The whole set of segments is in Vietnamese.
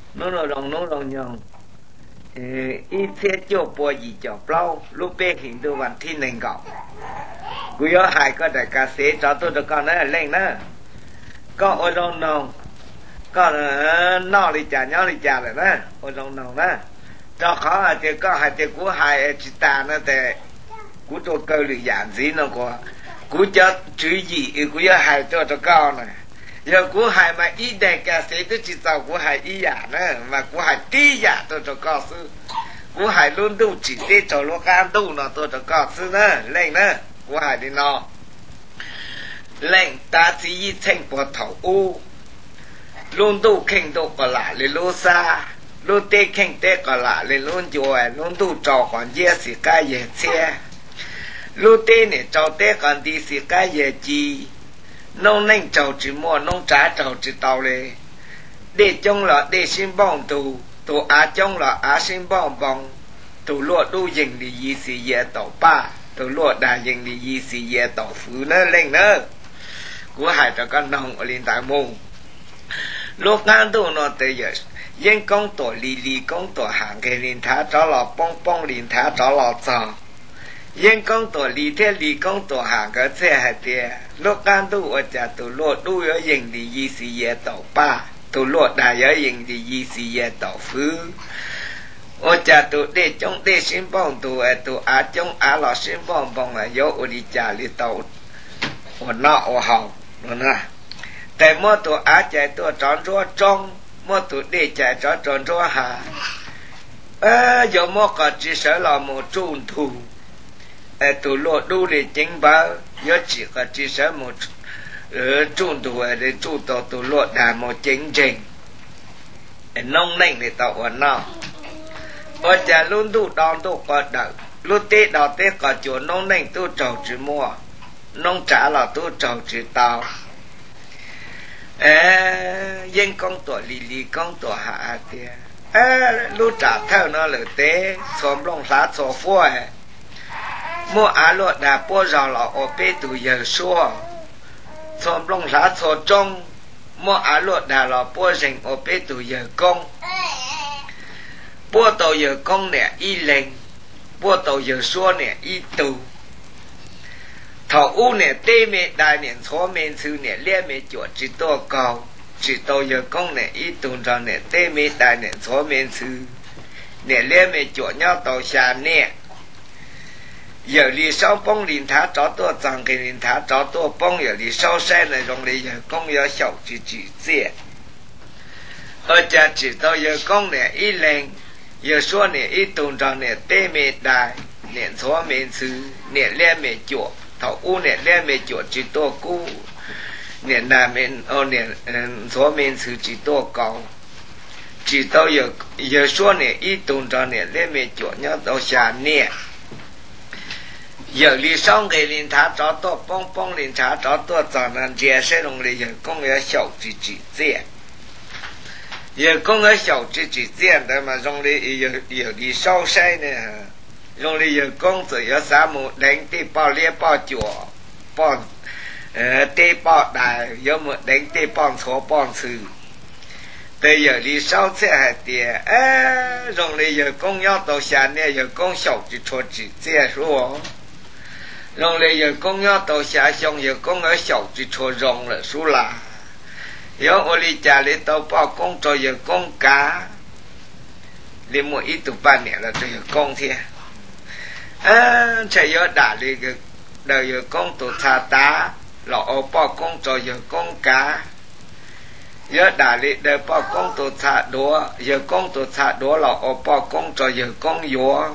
nó rong nhong ít thế cho bùa gì cho bao lúc bé hiện tôiวันที่หนึ่งก่อนกูย้อนหายก็ได้การเสียจอตัวก่อนนั่นเล่งนะก็โอ้ลงนองก็นอกลิจ่าย้อนลิจ่าเลยนะโอ้ลงนองนะจอเขาอาจจะก็หายจะกูหายจิตานะแต่กูตัวเกลืออย่างสิน้องกูจะจื้อยี่กูย้อนหายตัวก่อนนะgiờ cú hại mà ý đề cả sẽ tới chỉ tàu cú hại ý giả nữa mà cú hại tí giả tôi cho con sư cú hại luôn đâu chỉ để cho nó can đâu nó tôi cho con sư nữa lên nữa cú hại đi nó lên ta chỉ thành bộ thầu u luôn đâu khen đâu còn lại lên lô xa luôn tê khen tê còn lại lên luôn rồi luôn đâu trò còn dễ xì cái gì xe luôn tê này trò tê còn đi xì cái gì chi nông nên trầu chỉ mua nông trả trầu chỉ tàu lệ để trong là để xin bong tù á trong là á xin bong tù lụa đu dừng đi gì xì dè tàu ba tù lụa đà dừng đi gì xì dè tàu phứ nữa lên nữa của hai trò con nông ở liên tại môn lúc ngang tù nó tới giờ dân công tổ lì công tổ hàng cái liên thá cho lò bong liên thá cho lò trò dân công tổ lì công tổ hàng cái xe hạt tiền lúc can tu ở nhà tu lột tu ở dừng thì gì xì dè tàu ba tu lột đại ở dừng thì gì xì dè tàu phứ ở nhà tu để trong để xin bong tu ở tu á trong á lọ xin bong ở dấu ở đi nhà đi tàu ở nọ ở hậu rồi nè tại mua tu á chạy tu tròn rúa trong mua tu để chạy tròn rúa hà giờ mua còn chỉ sợ là một trung thu tu lột tu để chính báo nhớ chỉ có chỉ sợ một trung tu để trung tu lột đà một chính trình nông nành để tạo ở nào ở nhà luôn tu đòn tu có đợt lúc tết đòn tết có chỗ nông nành tu trầu chỉ mua nông trả là tu trầu chỉ tàu dân công tuổi lì công tuổi hạ tiền lúc trả theo nó là tế xóm lông lá xóm phua mua á lột đà bố rào lọ ở bê tù giờ xua xóm lông lá xóm trong mua á lột đà lọ bố rình ở bê tù giờ công bố tàu giờ công nè y lệnh bố tàu giờ xua nè y tù thảo u nè tê mê đài nè xóa mê sư nè lia mê chuột chỉ tô cầu chỉ tàu giờ công nè y tù ra nè tê mê đài nè xóa mê sư nè lia mê chuột nhau tàu xa nè giờ lý sau bông liền thả chó tua chẳng cái liền thả chó tua bông giờ lý sau xe này dùng lý giờ công giờ sầu chỉ dễ ở cha chỉ tao giờ công này ý lên giờ số này ý tồn ra này tê mê đài nè số mê sư nè le mê chuột thảo u nè le mê chuột chỉ tua cú nè nà mê nè số mê sư chỉ tua cầu chỉ tao giờ số này ý tồn ra nè le mê chuột nhau tao xa nè giờ lý xong cái liền thả chó to bông liền thả chó to chẳng là chia sẻ đồng lý giờ công nghệ sầu chỉ tiền giờ công nghệ sầu chỉ tiền đấy mà đồng lý giờ lý sau say nè đồng lý giờ công tử giờ sáng một đánh tê bao lia bao chùa bao tê bao đại giờ một đánh tê bao số bao sư bây giờ lý sau sẽ hay tiền đồng lý giờ công nhau tàu sản nè giờ công sầu chỉ tiền rồi rồi bây giờ con nhớ tàu xa xong giờ con ở sầu chỉ cho rong là số là giờ ở đi trả lấy tàu bao con cho giờ con cá lấy một ít tụ ba nè là cho giờ con thế chạy giờ đã lấy cái đời giờ con tụ thà tá là ở bao con cho giờ con cá giờ đã lấy đời bao con tụ thà đũa giờ con tụ thà đũa là ở bao con cho giờ con dúa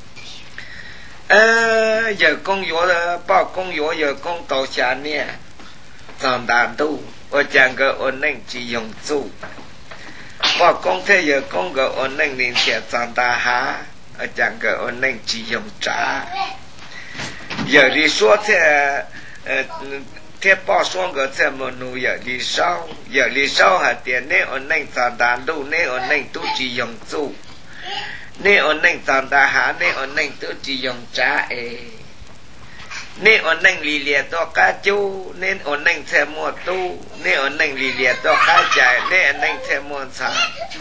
giờ con võ bao con võ giờ con tàu xa nè còn đàn tu ở chàng gỡ ổn định chỉ dùng tu bao con thế giờ con gỡ ổn định liền sẽ chàng ta há ở chàng gỡ ổn định chỉ dùng trả giờ đi số thế bao xuống gỡ thế mà nu giờ đi sau hạt tiền nè ổn định chàng đàn tu nè ổn định tu chỉ dùng tu nè ổn định tàn ta há nè ổn định tự chỉ dùng trả nên ổn định lì lìa to cá chú nên ổn định xe mua tu nên ổn định lì lìa to cá chạy nên ổn định xe mua xài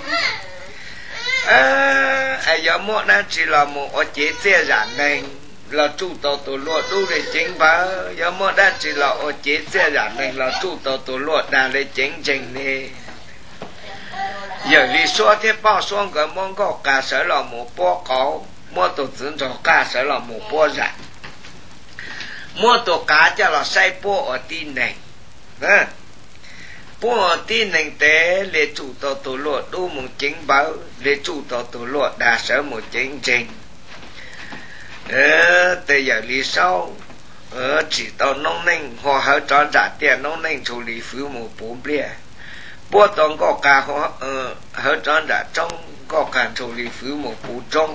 giờ mua nó chỉ là một ở chế xe giản này là chủ tàu tổ luật tu để chính phá giờ mua nó chỉ là ở chế xe giản này là chủ tàu tổ luật đang để chính trình này giờ lý số thế bao xuống cái món có cả sở là một bó cáo mua tổ chứng cho cả sở là một bó giản mua tổ cá cho là sai bó ở tin này bó ở tin này tế để chủ tàu tổ luật tu một chính báo để chủ tàu tổ luật đã sở một chính trình từ giờ lý sau chỉ tàu nông ninh họ hở tròn trả tiền nông ninh处理服务不便bố tổng có cả họ hở tròn trả trong có cả处理服务不中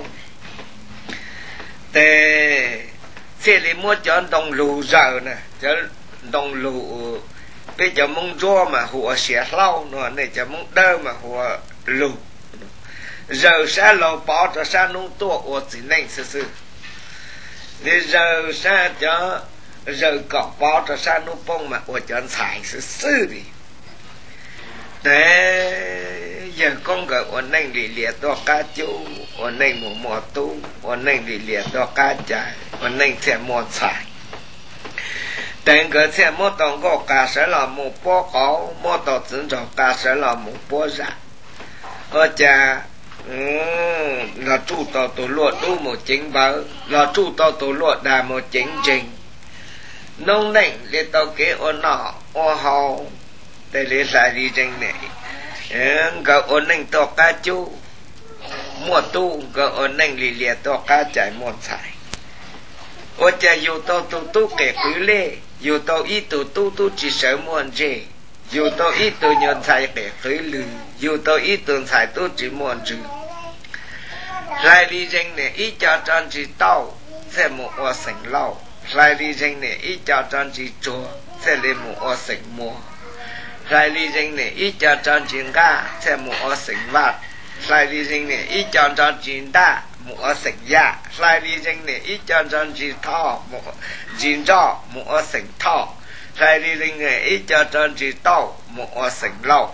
để xe đi mua cho đồng lù giờ nè cho đồng lù bây giờ mong cho mà họ sẽ lâu nữa này cho mong đơ mà họ lù giờ sẽ lâu bỏ cho sao nông tổ ở chỉ nên sự sự để giờ sao cho giờ có bỏ cho sao nông bông mà ở cho xài sự sự đi để giờ con gỡ ở nên đi liệt to cá chú ở nên một mùa tu ở nên đi liệt to cá chạy ở nên sẽ mua xài tên cái sẽ mua tổng có cả sẽ là một bó có mua tổ chứng cho cả sẽ là một bó giả ở cha là chủ tàu tổ luật tu một chính báo là chủ tàu tổ luật là một chính trình nông nệnh để tàu kế ôn nọ ô hào để lấy lại đi trình này cái ôn nệnh to cá chú mua tu cái ôn nệnh lì lìa to cá chạy một xài ở cha yêu tàu tu kể cứ lê yêu tàu ít tu chỉ sợ muốn gì yêu tàu ít nhận sai kể khởi lư yêu tàu ít sai tu chỉ muốn chữ lại đi danh này ít cho chân chỉ tàu sẽ một ở sảnh lâu lại đi danh này ít cho chân chỉ chùa sẽ lên một ở sảnh mua lại đi danh này ít cho chân chỉ ga sẽ một ở sảnh vặt lại đi danh này ít cho chân chỉ đa một ở sảnh ya lại đi danh này ít cho chân chỉ thọ một chín cho một ở sảnh thọ lại đi danh này ít cho chân chỉ tàu một ở sảnh lâu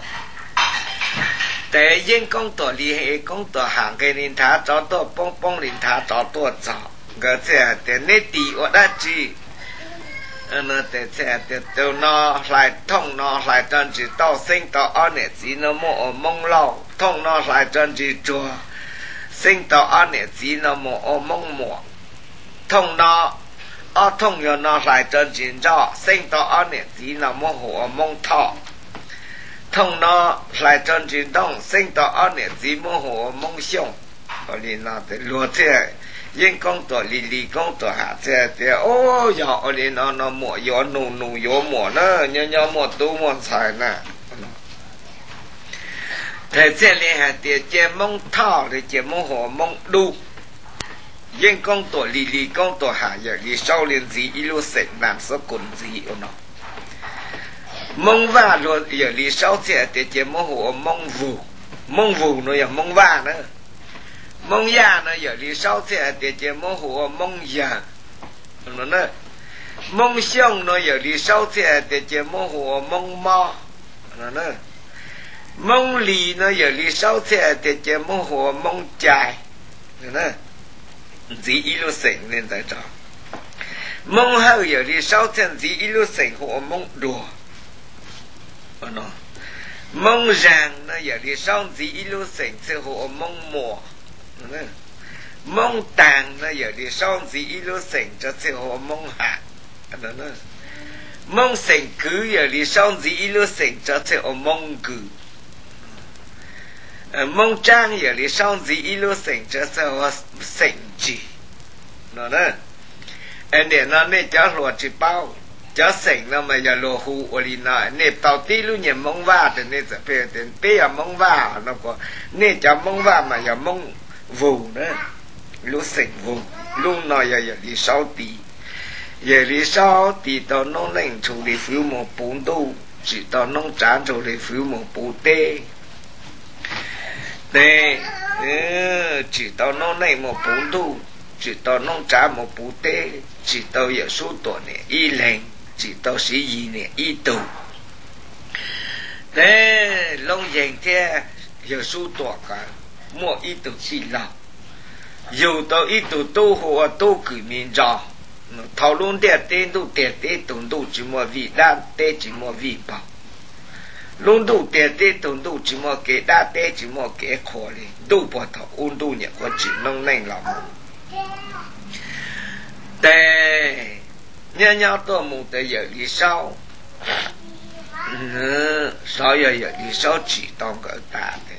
để yên công tổ lý hệ công tổ hàng cái linh thá cho tổ bông bông linh thá cho tổ cho cái thế để nét đi ở đó chi nó để từ nó lại thông nó lại chân chỉ tao sinh tao ăn nè gì nó mua mông lâu thông nó lại chân chỉ chùa sinh tao ăn nè gì nó mua mông mùa thông nó thông rồi nó lại chân chỉ cho sinh tao ăn nè gì nó mua hồ mông thọ thông nó lại chân chính đông sinh tỏ ăn nè chỉ mô hồ mong xiong ở liền nó để lúa thế yên công tổ lì công tổ hạ thế ô giờ ở liền nó mua gió nụ gió mua nữa nhớ mua tu mua xài nè thế thế liền hạ để chế mong thao để chế mô hồ mong đu yên công tổ lì công tổ hạ giờ đi sau liền gì ilu sệt làm số cồn gì ở nó mông va rồi giờ lý sau sẽ để chế mông hồ mông vù nó giờ mông va nữa mông ya nó giờ lý sau sẽ để chế mông hồ mông ya nó nữa mông xiong nó giờ lý sau sẽ để chế mông hồ mông mo nó nữa mông lì nó giờ lý sau sẽ để chế mông hồ mông chài nó nữa gì ilu sỉnh lên tại đó mông hao giờ lý sau sẽ gì ilu sỉnh hồ mông đùa nó mong rằng nó giờ đi sau gì ilu sỉnh sự hộ mong mùa mong tàng nó giờ đi sau gì ilu sỉnh cho sự hộ mong hạ nó mong sỉnh cứ giờ đi sau gì ilu sỉnh cho sự hộ mong cử mong trang giờ đi sau gì ilu sỉnh cho sự hộ sỉnh chỉ nó đó để nó nên cho luật chỉ bao cho sỉnh nó mà giờ lô hu ở đi nói nếp tàu tí lu nhầm mông va thì nên sẽ phê tiền phê ở mông va nó có nên cho mông va mà giờ mông vù nữa lu sỉnh vù lu nói giờ đi sau tí giờ đi sau tí tao nó nên处理服务不度chỉ tao nó trả处理服务不tê nè chỉ tao nó nên một bốn度 chỉ tao nông trả một bù tê chỉ tao giờ số tuổi này y lệnh chỉ tao sĩ gì này y tù thế lông dành thế giờ số tuổi cả mua y tù xì lòng dù tao y tù tu hồ tu cử miền trò thảo luôn đẹp tên tu đẹp tên tụng tu chỉ mua vị đa tên chỉ mua vị bảo luôn tu đẹp tên tụng tu chỉ mua cái đa tên chỉ mua cái khó đi tu bỏ thảo ôn tu nhỉ có chỉ nông nành lòngแต่nhớ nhớ tôi muốn tới giờ đi sau sau giờ đi sau chỉ tao cái ta thế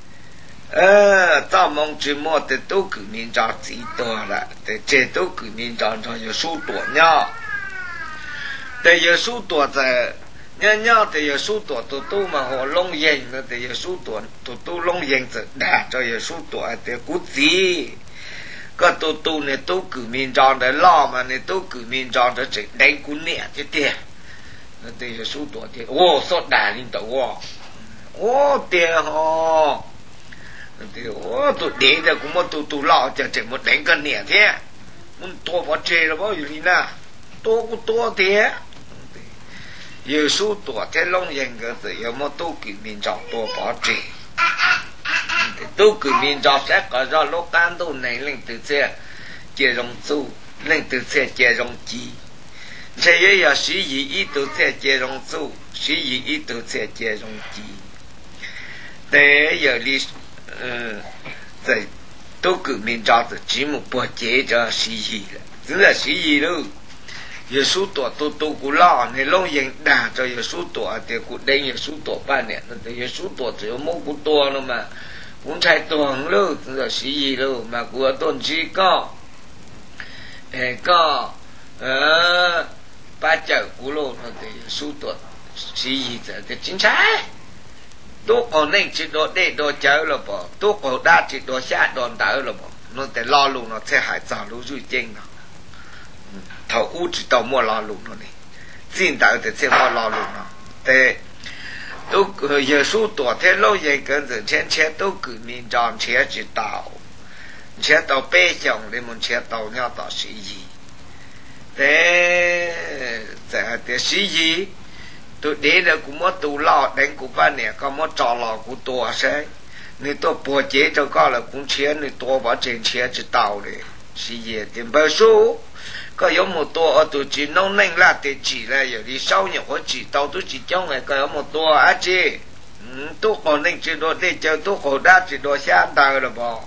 tao mong chỉ mua để tôi cứ miền trà chỉตัวละđể chế tôi cứ miền trà cho giờ số tuổi nhá để giờ số tuổi giờ nhớ nhớ để giờ số tuổi tôi mà họ long yên nữa để giờ số tuổi tôi long yên giờ đã cho giờ số tuổi để cút gìก็ตัวเนี่ยตัวกือมินจองแต่ล่อมาเนี่ยตัวกือมินจองแต่จะได้กูเนี่ยจะเตี้ยนั่นเตี้ยสู้ตัวเตี้ยโอ้สดด่าลิงตัวโอ้เตี้ยฮอนั่นเตี้ยโอ้ตัวเด็กแต่กูมาตัวล่อจะเจ็บหมดแดงกันเนี่ยเตี้ยมันตัวพอเจแล้วบ่อยู่นี่นะตัวกูตัวเตี้ยเยซูตัวเท่ลงยังก็เตี้ยมาตัวกือมินจองตัวพอเจtu cử miền trò sẽ có do lô can tu này lên từ xe chia rong su lên từ xe chia rong chi thế ấy là sĩ gì ý từ xe chia rong su sĩ gì ý từ xe chia rong chi để giờ đi tại tu cử miền trò thì chỉ một bộ chế cho sĩ gì là tức là sĩ gì đâu giờ số tuổi tu cú lo này long yên đà cho giờ số tuổi thì cú đây giờ số tuổi ba nè thì giờ số tuổi chỉ có một cú tuổi thôi mà cũng chạy tuồng luôn rồi sĩ gì luôn mà của tôn chỉ có ba chợ cú luôn thì số tuổi sĩ gì thì chính xác tôi còn nên chỉ đồ để đồ chợ là bỏ tôi còn đa chỉ đồ xa đòn đỡ là bỏ nó để lo luôn nó sẽ hại sao lúc duy chân nó thầu u chỉ tàu mua lo luôn nó này xin đỡ thì sẽ mua lo luôn nó để tôi giờ số tuổi thế lâu vậy cái gì trên tôi cứ miền tròn chế chỉ tàu bê chồng để muốn chế tàu nhau tàu sĩ gì thế sĩ gì tôi để là cũng mất tù lọ đánh của ba nè có mất trò lọ của tôi sẽ nếu tôi bỏ chế cho con là cũng chế nếu tôi bỏ trên chế chỉ tàu để sĩ gì tiền bao số có giống một tua ở tụi chỉ nông nành là để chỉ là giờ đi sau nhiều có chỉ tàu tôi chỉ trong này có một tua á chị tôi còn nên chỉ đồ để chờ tôi còn đa chỉ đồ xa tàu là bỏ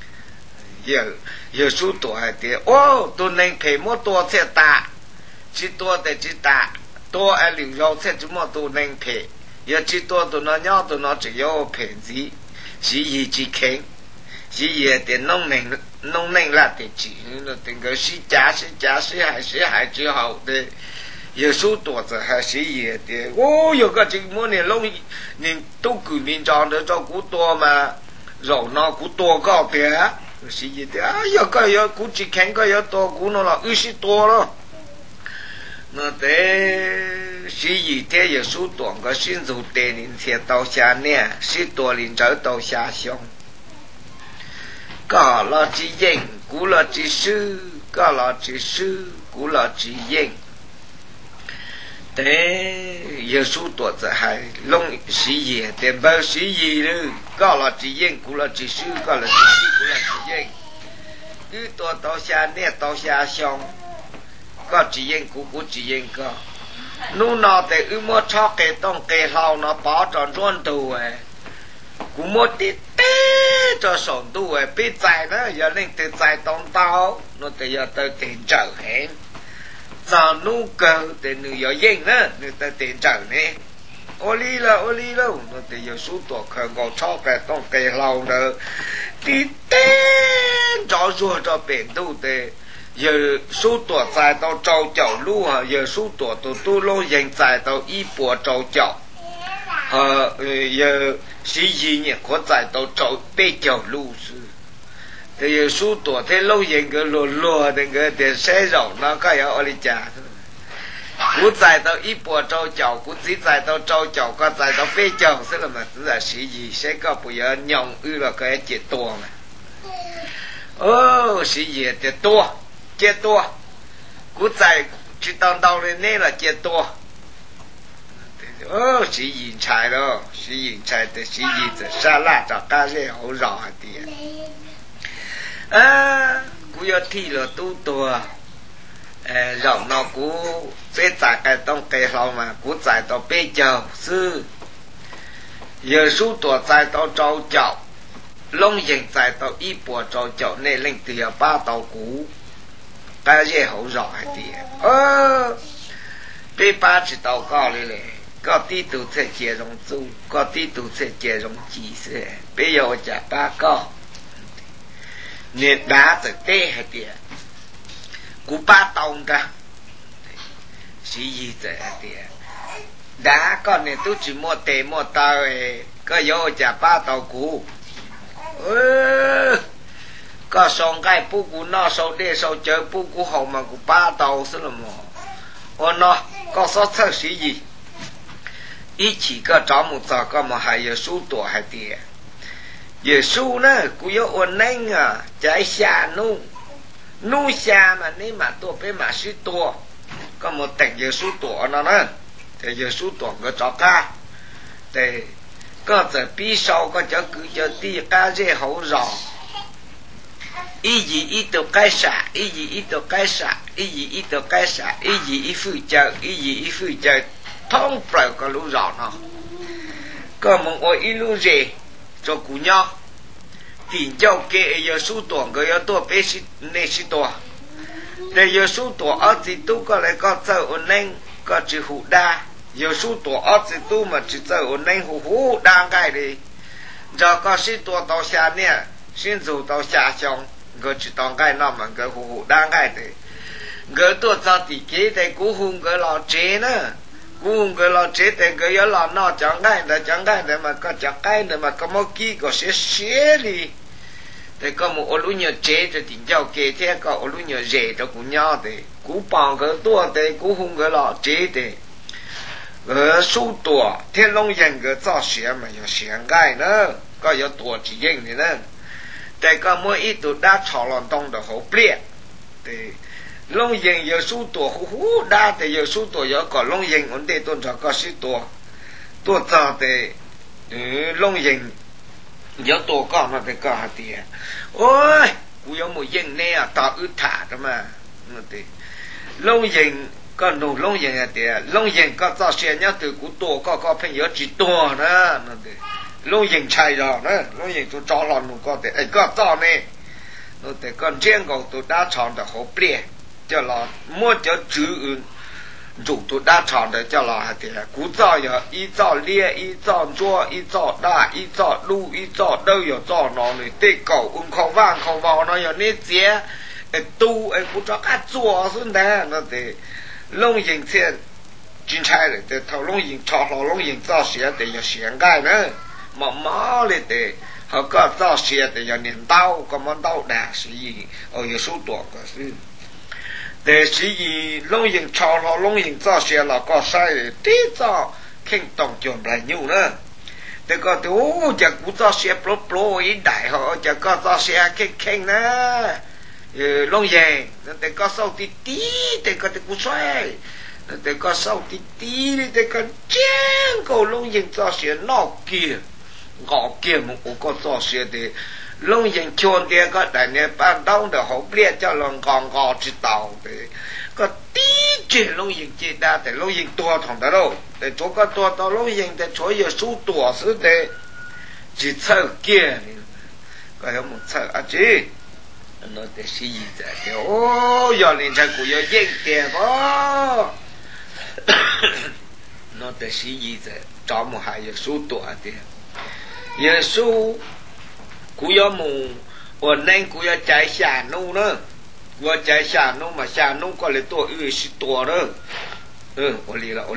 giờ số tuổi thì ô tôi nên kể một tua sẽ tạ chỉ tua để chỉ tạ tua ai liều rau sẽ chúng mà tôi nên kể giờ chỉ tua tôi nó nhau tôi nó chỉ có kể gì chỉ kể gì thì nông nành là để chỉ nó từng cái sĩ hải之后的有数多子还是也的哦有个这么年弄你都革命长的照顾多嘛肉那顾多高的是也的啊有个有估计看个有多顾那了20多了那得是也的有数多个新手带领些到下呢是多领走到下乡có là chỉ yên cú là chỉ sư có là chỉ sư cú là chỉ yên thế giờ số tuổi giờ hay long sĩ gì tiền bao sĩ gì nữa có là chỉ yên cú là chỉ sư có là chỉ sư cú là chỉ yên cứ tuổi tao xa nè tao xa xong có chỉ yên cú chỉ yên có nu nào thì mua cho cái tông cái hào nó bỏ tròn ruộng tù ấy cú mua tít cho sổn tu ấy biết chạy đó giờ nên từ chạy tông tao nó từ giờ tới tiền trở hết giờ nu cơ từ nữ giờ yên đó nữ tới tiền trở nè ô li lâu nó từ giờ số tuổi khởi ngộ cho cái tông cái lâu đó tí tên cho rùa cho biển tu tê giờ số tuổi chạy tao trâu chậu lu hả giờ số tuổi tu lô dành chạy tao y bùa trâu chậu giờ sĩ gì nhỉ có giải tàu trâu bê chậu lưu sư thì giờ số tuổi thế lâu dành cái lùa thì cái tiền xe rộng nó có ở đi trả cú giải tàu ít bùa trâu chậu cú chỉ giải tàu trâu chậu có giải tàu bê chậu sẽ là mà tức là sĩ gì sẽ có bây giờ nhộng là cái chuyện tuồng sĩ gì thì tua chết tua cú chạy chỉ tao tao lên nè là chết tua sĩ gì chạy đó sĩ gì chạy thì sĩ gì thì xa lạ cho cá dê hậu rõ thì cú yo thi là tu tua rộng nó cú bê chạy cái tông cây lâu mà cú chạy tao bê chờ sư giờ số tua chạy tao trâu chậu long dành chạy tao y bùa trâu chậu nên lên từ ba tàu cú cái gì hậu rõ hay thì bê ba chỉ tàu cao lên này có tí tụ sẽ chế rong du có tí tụ sẽ chế rong chỉ sẽ bây giờ chả ba có nên đá từ tê hay thì cú ba tông cả sĩ gì thế thì đá con này tôi chỉ mua tê mua tao có vô chả ba tàu cú có xong cái bố cú nó sau đây sau chơi bố cú hậu mà cú ba tàu xí là mò nó có số thơ sĩ gì ý chỉ có cho một giờ có mà hay giờ số tuổi hay tiền giờ số nữa cú yếu ổn định à trái xa nu xa mà nếu mà tôi phải mà số tuổi có một tầng giờ số tuổi nó nữa thì giờ số tuổi có cho ca thì có giờ bí sau có cho cứ cho đi ca dễ hậu rõ ý gì ý đồ cái xả ý gì ý đồ cái xả ý gì ý đồ cái xả ý gì ý phụ trợ ý gì ý phụ trợ thông phải có lũ rõ nó có một ôi ý lũ gì cho cú nhau thì giao kê giờ số tuổi có giờ tuổi bé sĩ nê sĩ tuổi để giờ số tuổi ở thì tu có lại có giờ ổn định có chữ hữu đa giờ số tuổi ở thì tu mà chữ giờ ổn định hữu đa cái đi giờ có sĩ tuổi tàu xa nè xin dù tàu xa xong người chỉ tòng cái nào mà người hữu đa cái đi người tuổi giờ thì kế thì cú hùng người lo chế nữa cú người lo chế thì người yếu lo nó chẳng cái để mà có chẳng cái để mà có một kí có xế đi thì có một ô lũ nhờ chế cho tỉnh giao kê thế có ô lũ nhờ rể cho cú nhau thì cú bằng cái tua thì cú hùng cái lo chế thì số tuổi thiên long nhân cái造xế mà có xế cái nữa có có tuổi chỉ nhân thì nữa thì có mỗi ít tuổi đã炒lòng đông được hậu bịa thì long nhân có số tuổi hú đa thì có số tuổi có long nhân ổn định tôn cho có số tuổi cho thì long nhân có tuổi có nó thì có hạt tiền ôi cú có một nhân này à tạo ước thả đó mà thì long nhân có nụ long nhân thì long nhân có cho xe nhá từ cú tuổi có phải nhớ chỉ tuổi nữa thì long nhân chạy rồi đó long nhân tôi cho lòng có thì có cho này nó thì còn riêng của tôi đã chọn được hộp bia cho là mua cho chữ chủ tôi đã chọn được cho là thì cú cho giờ ý cho lia ý cho chua ý cho đa ý cho đu ý cho đâu có cho nó này tê cầu không vang không vào nó giờ nét chế tu cú cho cá chua xuống đây nó thì long nhân xe chính trái rồi thì thầu long nhân cho họ long nhân cho xe thì có xe cái nữa mà máu lên thì họ có cho xe thì có niệm đau có món đau đà gì ở số tuổi có sự để gì long nhân cho họ long nhân cho xe là có sai tí cho kinh tổng chuẩn lại nhiều nữa để có thì chắc cũng cho xe pro ý đại họ chắc có cho xe kinh nữa long nhân để có sau tí để có thì cũng xoay để có sau tí để có chén cầu long nhân cho xe nó kia gõ kia một có cho xe thì long nhân chôn kia có đại này ban đầu để hậu bia cho lòng còn gò chỉ tàu thì có tí chuyện long nhân chỉ đa thì long nhân tua thằng đó đâu để chỗ có tua tao long nhân thì chỗ giờ số tua số thế chỉ sợ kia có một sợ à chứ nó để gì vậy thì ô giờ liền chạy của giờ dễ tiền có nó để gì vậy cho một hai giờ số tua thì耶稣古有木我能古有在下路呢我在下路嘛下路过来多20多了我离了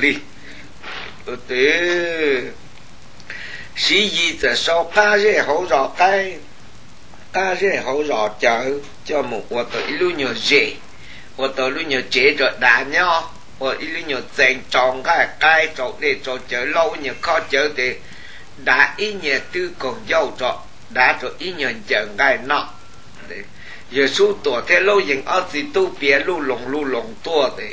对是一直说咖热好热咖热好热叫木我到一路热我到路热接着打nhau我一路热正常该做的做就lâu热khó做的đã ý nhà tư còn dâu trọ đã rồi ý nhà chờ ngày nọ 耶稣多在路人儿子都别路龙多的，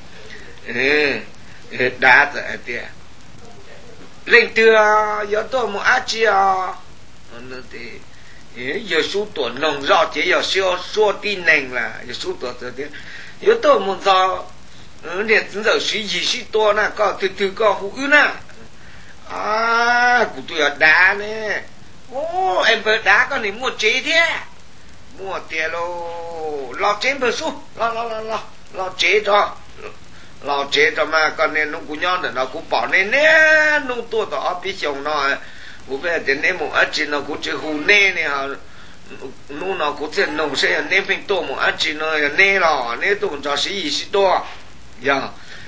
打着的，领的啊，要多么阿姐啊，那的，耶稣多弄绕这要说的能啦，耶稣多这的，要多么早，连真正是20多那个都个胡呢，啊，古都要打呢，哦，em bớt đá con này mua chế thế mua tiền lô lo chế bớt số lo chế cho mà con này nó cũng nhon nó cũng bỏ nên nè nó tua tỏ biết chồng nó cũng về đến đây một ăn chín nó cũng chơi hù nè nè hả nó cũng chơi nông sẽ nên phải tổ một ăn chín nó nè lò nè tổ cho sĩ gì to giờ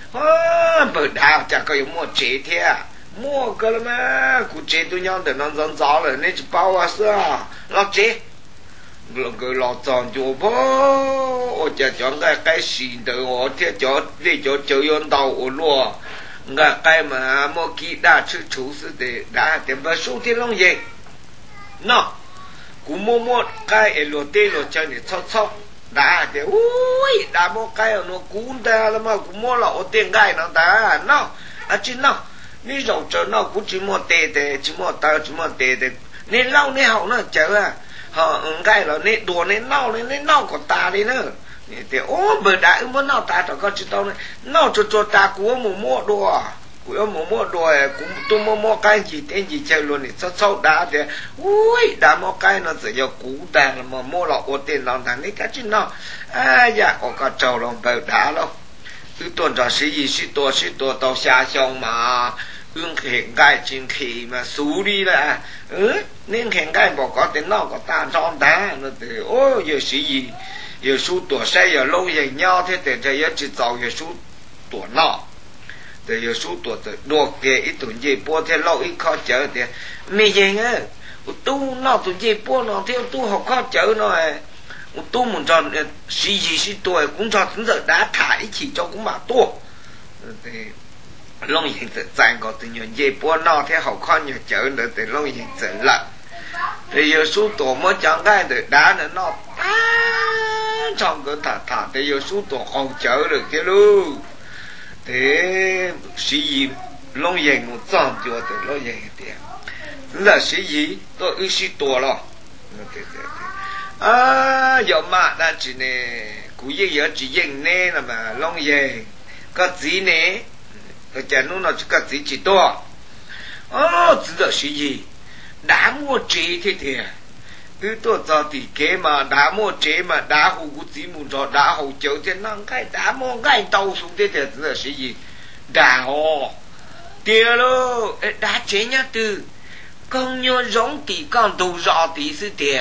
bớt đá chả có mua chế thế mua cái mà cụ chế tôi nhau để nó dần dần rồi nên chỉ bao à sao lo chế lo cái lo chọn chỗ bố ở chợ chọn cái gì từ ở thế chỗ đi chỗ chơi yon tàu ở luôn cái mà mua kỹ đã chữ chủ sự để đã tiền bao số tiền long gì nó cụ mua cái ở lô tê lô chơi để chóc đã để ui đã mua cái ở nó cuốn ra là mà cụ mua là ở tiền cái nó đã nó à chứ nó你肉做那估计么得的，只么刀只么得的，你老你好那走啊，好该了你多你闹个大的呢，你的哦不大，我闹大就个知道呢，闹就做大股么多，股要么多哎，股都么干几点几走了你操大的，喂大么干那只要股大了么了我电脑上你看知道，哎呀我个走了不大了。cứ tuần trò sĩ多到下乡嘛hiện gai trên khi mà xú đi là nên hiện gai bỏ có tiền nó có ta tròn đá nó thì ô giờ sĩ gì giờ số tuổi say giờ lâu giờ nhau thế để cho giờ chỉ giàu giờ số tuổi nọ để giờ số tuổi đột kề ít tuổi gì bố thế lâu ít khó chở thì mình gì á tu nọ tuổi gì bố nó theo tu học khó chở nó tu muốn cho sĩ tuổi cũng choถึงgiờ đã thải chỉ cho cũng mà tu thì long hiện tự dạng có tự nhiên dây búa nó theo học khó nhiều chở nữa thì long hiện tự lận thì giờ số tuổi mới chẳng cái được đá nữa nó trong cái thả thì giờ số tuổi không chở được thế luôn thì sĩ gì long hiện một trăm triệu thì long hiện tiền là sĩ gì tôi ư sĩ tuổi rồi giờ mà đã chỉ này cú giờ chỉ dừng nè là mà long về có gì nè ở trên nó chỉ có gì chỉ to chỉ là gì đã mua chế thế thì cứ tôi cho thì kế mà đã mua chế mà đã hủ cú gì muốn cho đã hủ chậu thế năng cái đã mua cái tàu xuống thế thì là gì đã hồ tiền luôn đã chế nhá từ con nhớ giống thì con đầu rõ thì sự tiền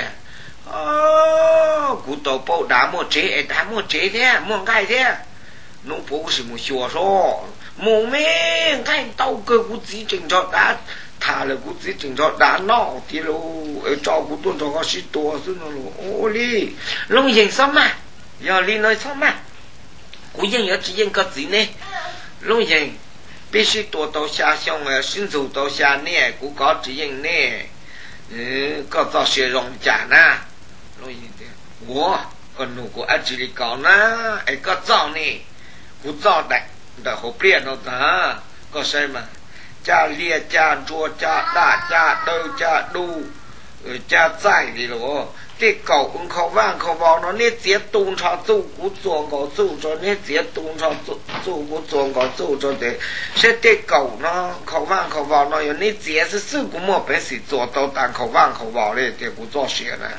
cụ tổ bộ đã mua chế thế mua cái thế nó bố是mua xua số mua mấy cái tàu cơ cụ chỉ chỉnh cho đã thả là cụ chỉ chỉnh cho đã nọ thì lo cho cụ tuân cho có sĩ tổ chứ nó ô li long hiện xong mà giờ li nói xong mà cụ hiện giờ chỉ hiện có gì nè long hiện必须多到下乡啊，新手到下呢，cụ có chỉ hiện nè có cho sẽ rong trả na nói gì thế ủa còn nụ của anh chỉ đi có na ấy có cho nè cụ cho đại đã hộp liền nó ta có xem mà cha lia cha chua cha đa cha đâu cha đu cha giải đi rồi cái cầu cũng không vang không vào nó nét giết tung cho tu cụ chuồng có tu cho nét giết tung cho tu cụ chuồng có tu cho thế sẽ cái cầu nó không vang không vào nó nét giết是事故莫本是做到但không vang không vào đấy thì cụ cho xe này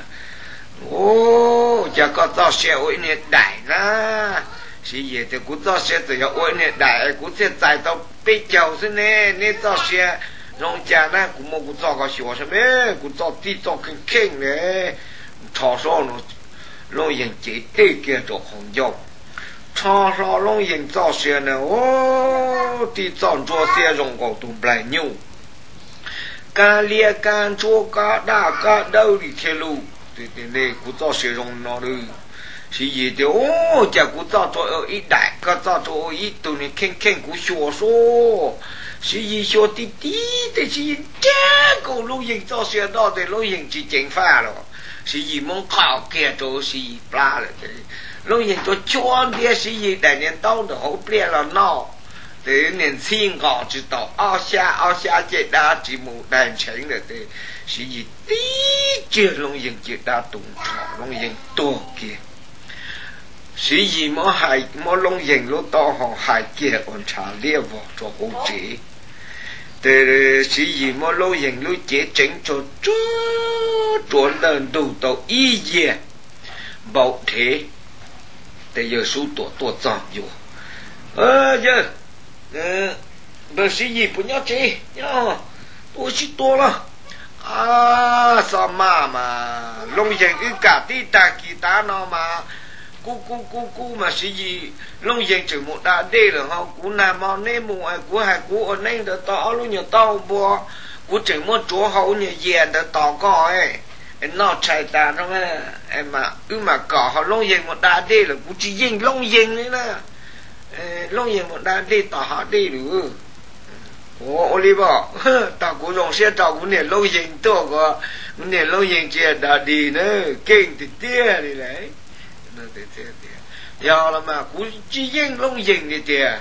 ô chả có cho xe ôi nét đại na sĩ gì thì cụ cho xe từ ôi nét đại cụ sẽ giải到被教是呢你cho xe rong cha na cụ mua cụ cho có xe什么cụ cho đi cho kinh này cho số nó long hiện chỉ để kia cho hồng dầu cho số long hiện cho xe này ô đi chọn cho xe rong có tụm lại nhiều cá lia cá chua cá đá cá đâu đi theo lu thì này cụ cho xe rong nó đi sĩ gì thì ô chả cụ cho ít đại cá cho ít tụi này kinh cụ xua số sĩ gì cho tí tí thì sĩ gì chá cô lúc gì cho xe đó thì lúc gì chỉ chỉnh pha rồi sĩ gì mong khảo kia chỗ sĩ gì pla rồi lúc gì cho đi sĩ gì đại niên tao được hỗ trợ là nó thì niên xin gõ chỉ tao ao xa chết đã chỉ một đàn chỉnh rồi thì sĩ gì tí chưa lúc gì chỉ đã tụng thọ lúc gì to kia sĩ gì mà hại mà lúc gì lúc to họ hại kia còn trả lia vào cho hỗ trợ thì sĩ gì mà lúc gì lúc chế chỉnh cho chuẩn đơn đủ tàu y dè bảo thế thì giờ số tuổi chọn vô giờ bác sĩ gì cũng nhớ chị nhớ tôi chỉ tôi là sao mà long dần cái cả tí ta kỳ ta nó mà cú mà sĩ gì long dần chỉ một đá đê rồi họ cú nam mà nên mù ai cú hai cú ở đây được tao lúc nhiều tao bò cú chỉ một chỗ hậu nhiều dè được tao coi nó chạy ta đó em mà mà cỏ họ long dần một đá đê rồi cú chỉ dần long dần đấy nè long dần một đá đê tao họ đi được Oliver ta cũng dùng xe trâu cũng nè long dần to có nè long dần chia đá đi nữa kinh thì tia đi đấy nó thì tia giờ là mà cũng chỉ dần long dần thì tia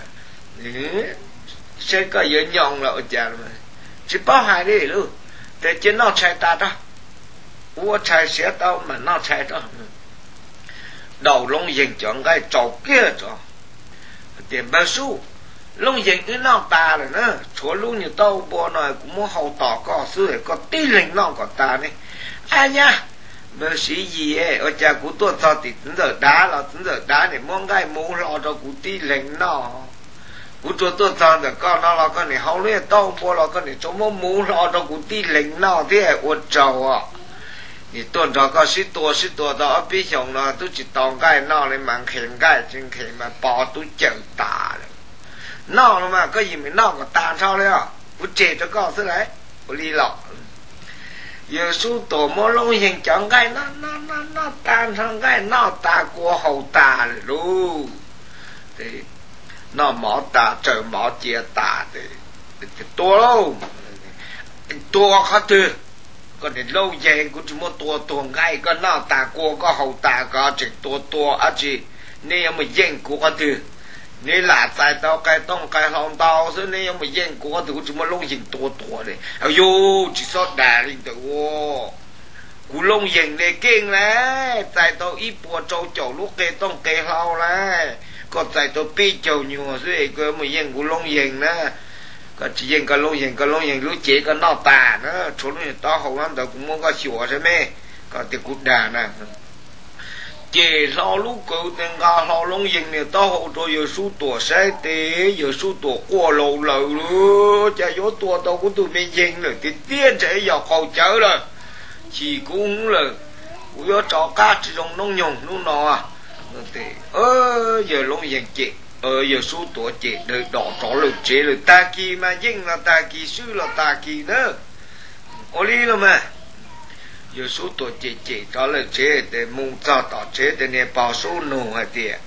sẽ có giờ nhọn là ở nhà mà chỉ bao hai đi luôn để chỉ nó chạy ta đó我才学到嘛，那才着，到龙人讲该找个着，点本书，龙人个那大了呢，除龙人到波呢，我好大个是个地灵那个大呢，哎呀，没事意诶，我家古多早的真的大了，真的大呢，莫该莫老着古地灵那。古做多早的搞那了个你好嘞，到波了个你怎么莫老着古地灵那的我找啊。你多少个是多的，比上了都是当该闹的蛮肯该真肯嘛，包都就大了，闹了嘛，个因为闹个大超了，我接着告诉来，我离了，有时多么龙行讲该那大上该闹大过后大了喽，对，闹毛大整毛接大的，多喽，多可多。ก็เนี่ยlâu dài cũng chỉ một tua ngay có nào ta qua có hậu ta có chỉ tua à chỉ nếu mà dân của cái thứ nếu là tại tao cái tông cái hòn tao chứ nếu mà dân của cái thứ cũng chỉ một lâu dài tua này ôi yo chỉ sót đà lên từ wo cú lâu dài này kinh đấy tại tao ít bùa trâu lúc cái tông cái hậu đấy còn tại tao pi trâu nhiều rồi cái mà dân cú lâu dài nè có chỉ dân có lông dân lúc chế có nọ tà nữa số lúc to hậu lắm tao cũng muốn có sửa thế mê có tiền cút đà nè chế lo lúc cậu tiền có lo lông dân này to hậu rồi giờ số tuổi sai tế giờ số tuổi qua lâu lâu luôn chả có tuổi tao cũng tụi mình dân rồi thì tiên sẽ giờ khẩu chớ rồi chỉ cũng là cũng có cho cá chỉ trong nông nhung lúc nọ à giờ lông dân chế giờ số tuổi chế đời đỏ trỏ lực chế rồi ta kỳ mà dân là ta kỳ sư là ta kỳ nữa ô lý rồi mà giờ số tuổi chế trỏ lực chế để mong cho tỏ chế để nè bảo số nổ hay tiệt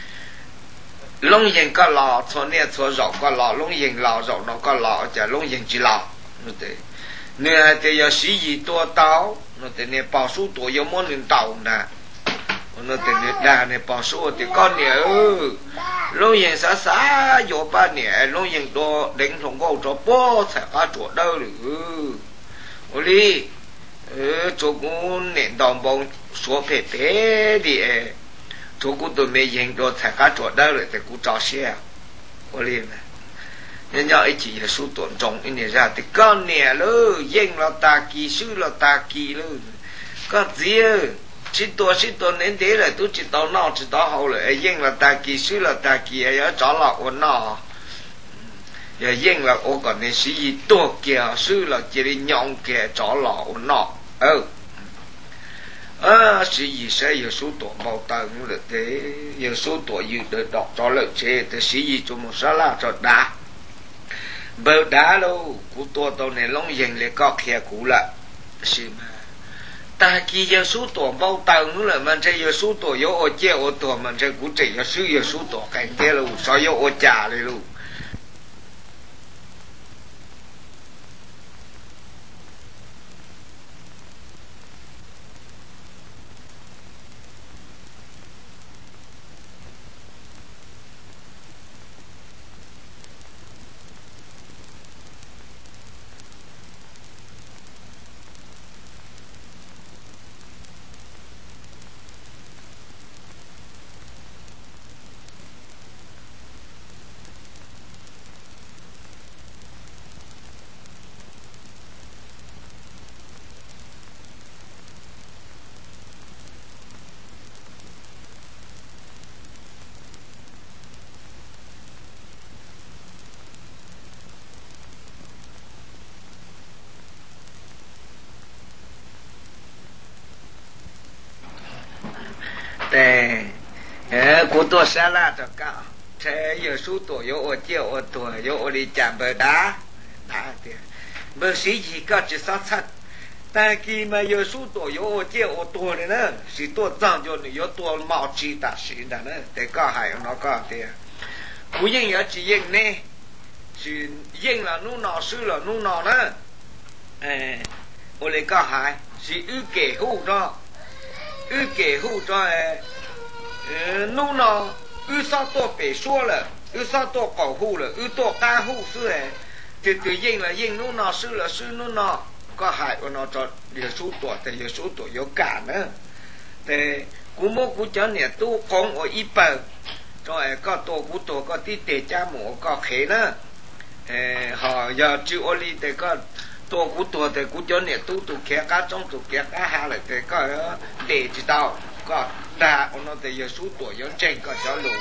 lông dân có lò cho nè cho rộng có lò lông dân lò rộng nó có lò chả lông dân chỉ lò nó thế nè thì giờ sĩ gì tua táo nó thế nè bảo số tuổi giờ muốn lên tàu nè nó tên đà này bảo số thì con nè lúc hiện xã vô ba nè lúc hiện đồ đánh thùng gấu cho bố sẽ có chỗ đâu được ô đi chỗ cũng nền đồng bông số phê phê đi chỗ cũng tụi mình hiện đồ sẽ có chỗ đâu được thì cũng cho xe ô đi mà nên nhớ ấy chỉ là số tuần trọng in này ra thì con nè luôn hiện là ta kỳ sư là ta kỳ luôn có gì chỉตัวnên thế là tôi chỉ tao nọ chỉ tao hậu lại yên là ta kỳ sư là ta kỳ ấy ở chỗ là ổn nọ giờ yên là ô còn nên sĩ gì tua kia sư là chỉ đi nhọn kia chỗ là ổn nọ sĩ gì sẽ giờ số tuổi bao tầng được thế giờ số tuổi dự được đọc cho lợi chế thì sĩ gì cho một số là cho đá bờ đá đâu của tôi tao này lông dần lại có kia cũ lại sĩ mà ta kỳ giờ số tuổi bao tầng nữa là mình sẽ giờ số tuổi yếu ở chế ở tuổi mình sẽ cũng chỉ giờ số tuổi cảnh thế luôn so yếu ở trả này luôn để của tôi sẽ là cho cả thế giờ số tuổi yo ở chiều ở tuổi yo ở đi chạm bờ đá thì bờ sĩ gì có chỉ sát sátแต่กี่มาเยอะสู้ตัวโยเจ้าตัวเลยนะสิตัวจังจนโยตัวเมาจีตาสินะนะแต่ก็หายเนาะก็เดียกูยังอยากจะยิงเนี่ยสิยิงละนู่นนอซื้อละนู่นนอนะโอเลยก็หายสิอื้อเก๋หูจ้ะอื้อเก๋หูจ้ะนู่นนออื้อซาตัวเป๋ชัวละอื้อซาตัวเก่าหูละอื้อตัวกาหูซื้อตื่นยิงละยิงนู่นนอซื้อละซื้อนู่นนอก็หายว่าจะเดี๋ยวสู้ตัวแต่เดี๋ยวสู้ตัวเยอะกันนะแต่กูโมกูจะเนี่ยตู้ของอีเปิลจอยก็ตัวก็ที่เตะจ้าหมูก็เขนะหอยาจิโอลีแต่ก็ตัวแต่กูจะเนี่ยตู้แค่ก้าจ้องตู้แค่ก้าหาเลยแต่ก็เดจิตเอาก็ด่าว่าแต่เดี๋ยวสู้ตัวเยอะเจงก็จะรู้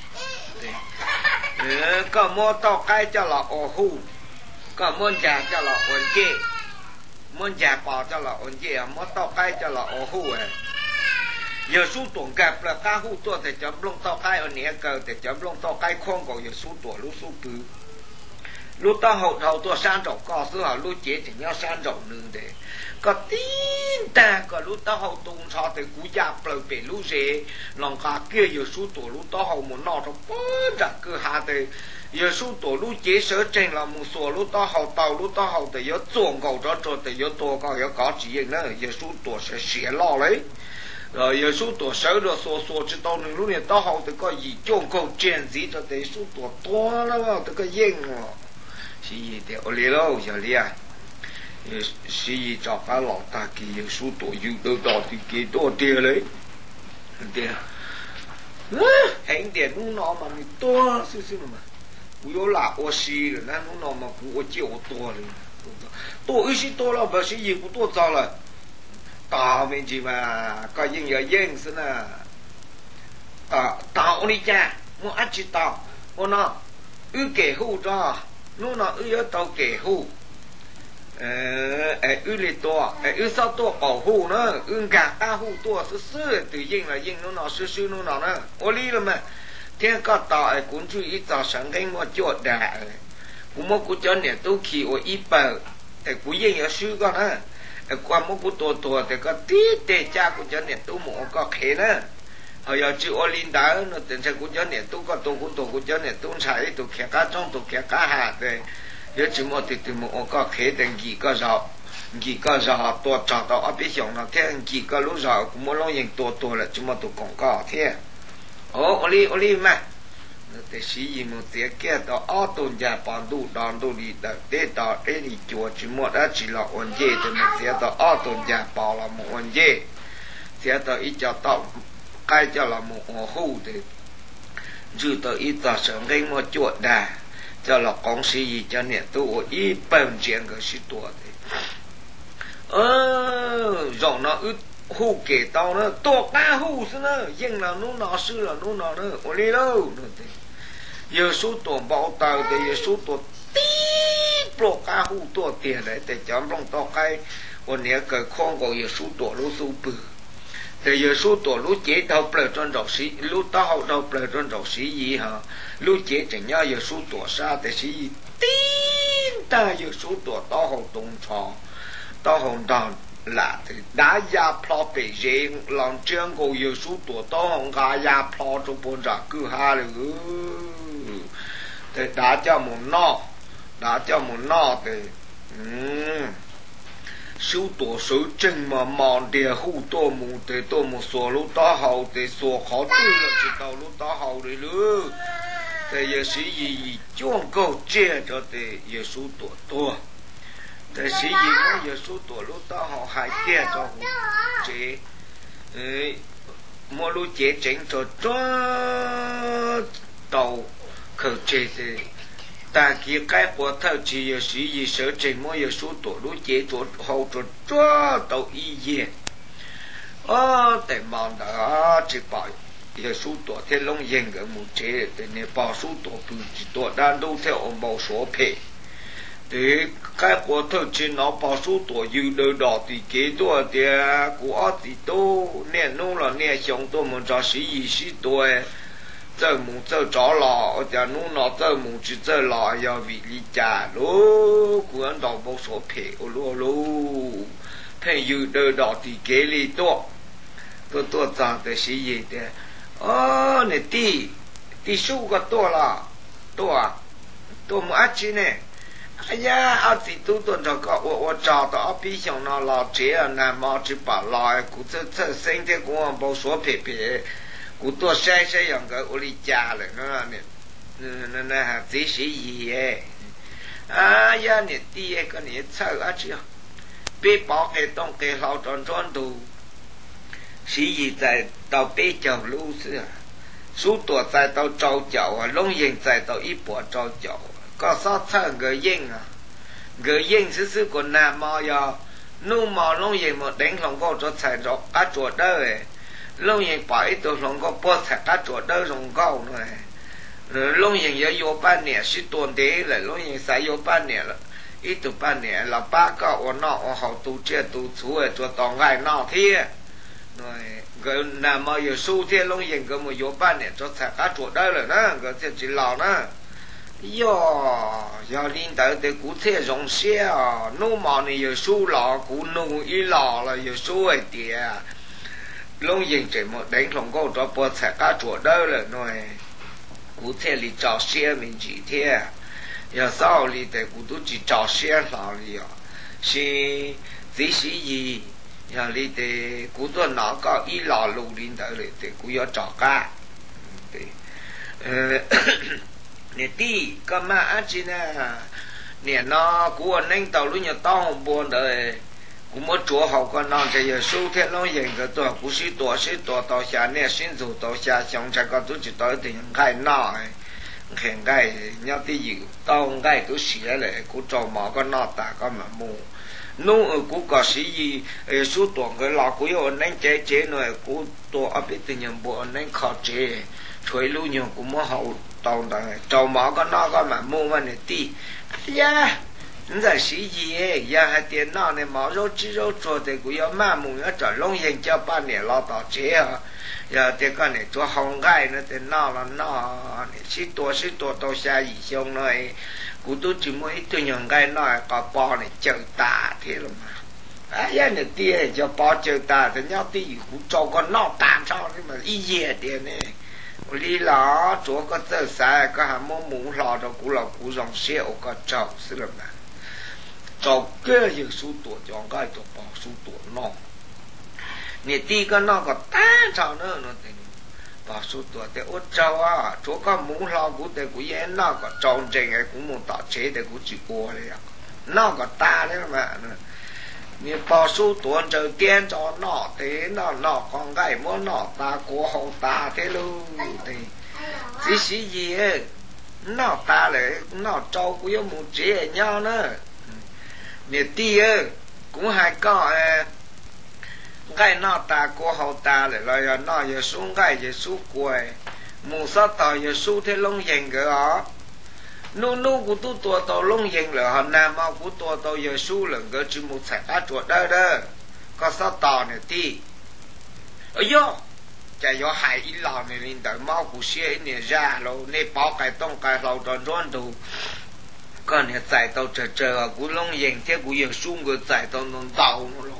ก็มัวต่อใกล้จะหลอกโอ้หูก็มัวจะหลอกวันเจmuốn già bỏ cho là ổn gì muốn tao cái cho là ổn hú giờ số tuần gặp là cá hú tua thì chấm lông tao cái ở nè cờ thì chấm lông tao cái không còn giờ số tuổi lúc số bự lúc tao hậu đầu tua san rộng co xưa hậu lúc chế thì nhau san rộng nữa để có tin ta có lúc tao hậu tung so thì cú già bờ bể lúc dễ lòng cá kia giờ số tuổi lúc tao hậu muốn nọ trong bớt ra cơ hà thì giờ số tổ lúc chế sở trên là một số lúc to hậu tàu lúc to hậu thì giờ chuồng cầu cho thì giờ tổ cầu giờ có chỉ gì nữa giờ số tổ sẽ xé lo lấy rồi giờ số tổ sở rồi số chỉ tàu nữa lúc này to hậu thì có gì chuồng cầu chuyện gì cho thì số tổ to lắm thì có yên mà gì thì ở đây đâu giờ đi à gì cho cái lọ ta kia giờ số tổ dự đâu đó thì kia tổ tiền lấy tiền hẹn tiền lúc nọ mà mình to xíu màกู有拉我西了，那弄那么我借我多了，多一些多了，不是一股多糟了，大面积嘛，个人要认识呢，大我的家，我一知道，我那有给户着，弄那有到给户，有的多，有少多保护呢，有干大户多是对应了应弄那是弄那呢，我理了嘛。天ก็ต่อไอ้คุณช่วยอีต่อสังเกตว่าจดได้กูมั่วกูจะเนี่ยตู้ขี่ว่าอีเปิดแต่กูยังอยากซื้อก็นะไอ้ความมั่วกูตัวแต่ก็ตีเตะจ้ากูจะเนี่ยตู้หมูก็เขนะเขาอยากซื้ออลินดาเนอะแต่ฉันกูจะเนี่ยตู้ก็กูจะเนี่ยตู้ใช้ตู้แขกก้าจ้องตู้แขกก้าหาแต่เดี๋ยวจิมอติดหมูก็เขแต่กี่ก็รอตัวจ่อต่อเอาไปส่งนะเท่ากี่ก็รู้รอกูมั่วลองยิงตัวแหละจิมอตัวกองก็เท่าโอลีมาแต่สียิมเตียแก่ต่ออ้อตุนยาปอนดูดอนดูดีเตต่อดีจัวจิมอดาจิลออนเจจะมาเสียต่ออ้อตุนยาปอละมอนเจเสียต่ออีจะต่อใกล้จะละมอหูเตจือต่ออีต่อเสริมได้มอจวดได้จะหลอกของสีจะเนี่ยตัวอีเปิ่มเจียงกับสีตัวเตรองน่ะอึhú kể tao nữa tổ ca hú xí nữa nhưng là nó sư là nó nữa ở đây đâu giờ số tổ bảo tàu thì giờ số tổ tí tổ ca hú tổ tiền đấy để chấm trong tao cái ở nhà cái con có giờ số tổ lúc số bự thì giờ số tổ lúc chế tao bờ trên đầu xí lúc tao học tao bờ trên đầu xí gì hả lúc chế chẳng nhớ giờ số tổ xa thì xí gì tin ta giờ số tổ tao học tung trò tao học đòn là thì đã gia plo bị riêng lòng trương của yêu số tuổi to không cả gia plo trong bốn giả cứ ha được thì đã cho một no thì số tuổi số chân mà mòn địa hú tô mù thì tô một số lúc đó hậu thì số khó tư là chỉ tàu lúc đó hậu đi nữa thì giờ sĩ gì chuông câu chia cho thì giờ số tuổi toแต่สียิงก็อย่าสู้ตัวรู้ต่อhọหายเตี้ยจอหูเจ๊มัวรู้เจ๊เจ๋งจอจ้าเต่าเขาเจ๊สิแต่กี่ใกล้ปวดเท่าจีอย่าสียิงเสือเจ๋งมัวอย่าสู้ตัวรู้เจ๊จอเขาจอจ้าเต่าอีเย่แต่มองแต่จีบอยอย่าสู้ตัวที่ลงยิงกับมูเจ๊แต่เนี่ยปอสู้ตัวปืนจีตัวด้านดูเท่าอมเบาโสเพ thì cái của thợ trên nó bảo số tuổi dư đời đỏ thì kế tuổi thì của thì tô nè nô là nè xong tôi muốn cho sĩ tuổi giờ muốn giờ cho lò giờ nô nó giờ muốn chỉ giờ lò giờ vị lý trả lô của anh đọc bảo số phê lô lô phê dư đời đỏ thì kế lý tôi rằng thì sĩ gì thế nè tí số cái tôi là tôi muốn ăn chi nè呀，阿弟都都那个，我找到阿比上那老姐啊，那毛去把来，古这身体我无所撇撇，古多晒晒样个屋里家了，那还这是耶，哎呀，你第一个你臭阿姐，别把给当给老转都，是现在到北角路是，苏多在到招脚啊，龙岩在到一波招脚。có sao thằng người dân xứ của nam mò ya nu mò lông yên một đánh lòng có cho xài cho cá chuột đấy lông yên phải tôi lòng có bớt xài cá chuột đấy lòng cao này lông yên giờ vô ban nè sĩ tuần thế là lông yên xài vô ban nè là ít tụ ban nè là ba cái ổn nọ ổn hậu tu chia tu chú ấy cho tòng gai nọ thế rồi cái nam mò giờ su thế lông yên cái một vô ban nè cho xài cá chuột đấy rồi đó cái thế chỉ lò đó要领导的古菜容些啊，农忙呢有收了，古农一老了有收一点，农业这么等从高着菠菜干做到了喏，古菜里找些没几天，要少里的古都去找些少里啊，是这是一要里的古多哪个一老路领导里的古要找干，对，nè tí có mà ăn chi nè nè nó của anh tàu lúc nhà tao không buồn đời cũng mất chúa học con non chạy giờ số thế nó hiện cái tuổi cũng sĩ tuổi tàu xa nè xin dù tàu xa xong chắc có tôi chỉ tới thì những cái nọ khen cái nhau tí dự tao cái cứ xỉa lại cũng trò mỏ con nọ ta con mà mù nu cũng có sĩ gì số tuổi cái lọ của anh chế rồi cũng tuổi ở bên từ nhà bộ anh khó chế thuế lưu nhiều cũng mất hậu tàu đó trâu mỏ con nó con mà mua mà này tí ya những cái gì ấy ya hai tiền nó này mỏ rau chỉ rau chua thì cũng có mà mua nó trở lông hiện cho ba này lo tàu chế à ya thì con này cho hồng gai nó thì nó là nó này xí tua tàu xa gì xong rồi cũng tôi chỉ mua ít tôi nhường gai nó có bò này chờ ta thế là mà ya này tí cho bò chờ ta thì nhau tí cũng cho con nó tàn sao nhưng mà y dè tiền này lý lọ chúa có tơ sai có hàm mô mũ lọ đó cũng là cũng dòng xeo có trâu xứ là mà trâu kia dự số tuổi chọn cái cho bỏ số tuổi nó nè tí có nó có tá trâu nữa nó thì bỏ số tuổi thì ốt trâu á chúa có mũ lọ cũng thì cũng dễ nó có trâu trình ấy cũng muốn tạo chế thì cũng chỉ qua đấy nó có ta đấy mà nè bỏ số tuổi trời tiên cho nó thế nó con cái muốn nó ta của hậu ta thế luôn thì gì ấy nó ta lại nó trâu của yêu một chế nhau nữa nè tí ơi cũng hai có cái nó ta của hậu ta lại là nó giờ xuống cái giờ xuống quầy một số tàu giờ xuống thế lông dành cái đó nu của tôi tua tàu lông dành là hôm nay mà của tôi tàu giờ xuống là cái chỉ một sạch á chuột đó đó có số tàu này tí ơi yo chạy vô hai ít lò này lên tới máu của xe này ra rồi này bỏ cái tông cái lầu tròn tròn đủ còn này chạy tàu chờ của lông dành thế của giờ xuống cái chạy tàu nó tàu nó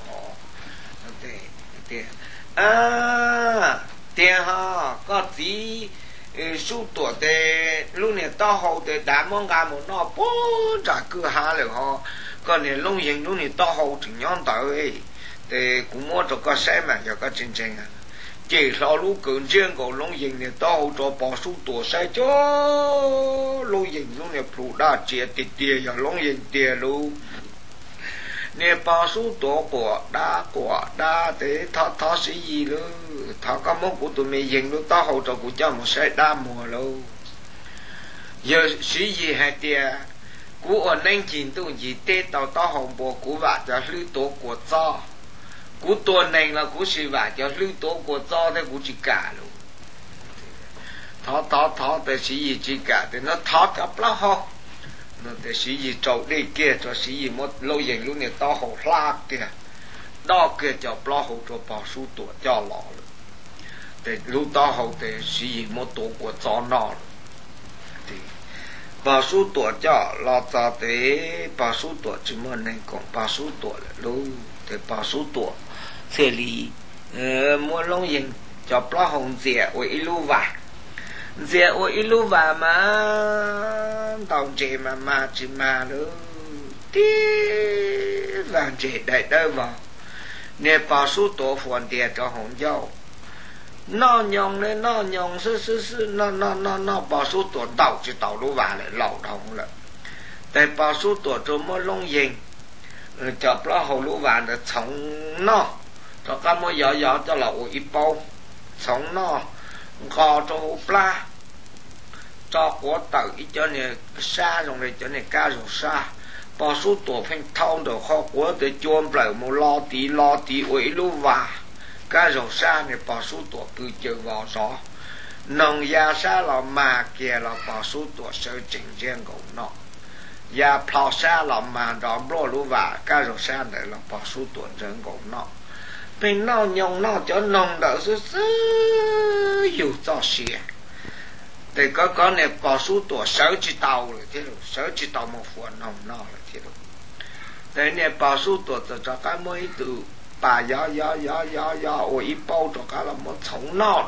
thế tiền ha có gì số tuổi de lúc này tao hậu de đã mong gà một nó bố trả cửa hà rồi họ còn này lông dành lúc này tao hậu chỉ nhon tới thì cũng mua cho có xe mà cho có chân chân à chỉ lo lú cường riêng của lông dành này tao cho bỏ số tuổi sai cho lông dành lúc này phụ đa chia tiền giờ lông dành tiền luôn nè bỏ số tuổi của đa thế thọ sĩ gì luôn thọ có mốt của tụi mình dành lúc tao hậu cho của cho một xe đa mùa luôn giờ sĩ gì hay tiền của ở nên chín tu gì tê tao hồng bò của vợ cho lưu tố của cho của tuần này là của sĩ vợ cho lưu tố của cho thế của chỉ cả luôn thọ tới sĩ gì chỉ cả thì nó thọ gặp lắm ho nó để sĩ gì trâu đi kia cho sĩ gì một lâu dần lúc này to hậu la kia đó kia cho bao hậu cho bảo số tuổi cho lọ để lúc to hậu để sĩ gì một tổ của cho nọ thì bảo số tuổi cho lọ cho để bảo số tuổi chỉ mà nên còn bảo số tuổi là lúc để bảo số tuổi xử lý mua lâu dần cho bao hồng dẻ với lưu vả dẻ ôi lưu và mà tàu trẻ mà chỉ mà nữa tí vàng trẻ đại đâu vào nè bảo số tổ phòn tiền cho hồng dâu nó nhong lên nó nhong sư nó bảo số tổ tàu chỉ tàu lưu và lại lẩu đầu lại tại bảo số tổ cho mỗi lông dình cho bao hồng lưu và để sống nó cho các mỗi gió cho là ôi bao sống nó gò cho pla cho của tự cho nên xa rồi này cho nên ca rồi xa bao số tuổi phanh thâu được kho của để chôn lại một lo tí ủy luôn và ca rồi xa này bao số tuổi cứ chờ vào gió nông gia xa là mà kia là bao số tuổi sơ chỉnh riêng của nó gia phao xa là mà đó bro luôn và ca rồi xa này là bao số tuổi riêng của nó bên nó nhông nó cho nông đỡ sư dù cho xìa thì có này bảo số tuổi 6 chỉ tàu rồi thế rồi 6 chỉ tàu một phần nông nó rồi thế rồi thế này bảo số tuổi cho cái mới từ bà gió ôi bao cho cái là một sống nó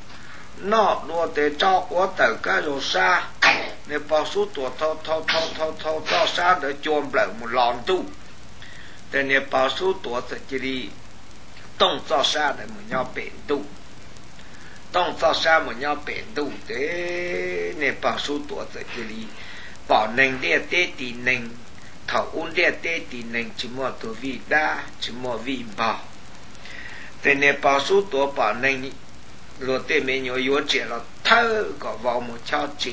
đua để cho của từ cái rồi xa này bảo số tuổi thâu cho xa để chôn lại một lon tu thế này bảo số tuổi chỉ đi tông cho xa để một nhau bền tu tông cho xa một nhau bền tu thế nên bảo số tuổi tại这里bảo nền địa tế tì nền thảo ôn địa tế tì nền chỉ mua tổ vi đa chỉ mua vi bảo thế nên bảo số tuổi bảo nền rồi tế mình nhiều yếu trẻ là thơ có vào một trao trẻ